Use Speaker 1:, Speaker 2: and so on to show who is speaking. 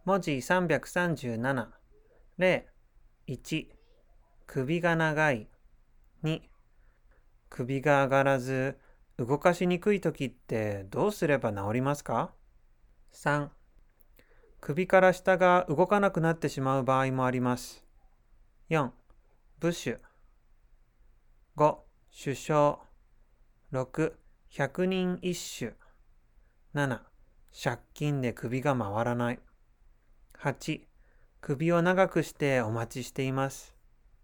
Speaker 1: 文字337。例1、首が長い。2、首が上がらず動かしにくいときってどうすれば治りますか？ 3、首から下が動かなくなってしまう場合もあります。4、ブッシュ。5、首相。6、百人一首。7、借金で首が回らない。8、首を長くしてお待ちしています。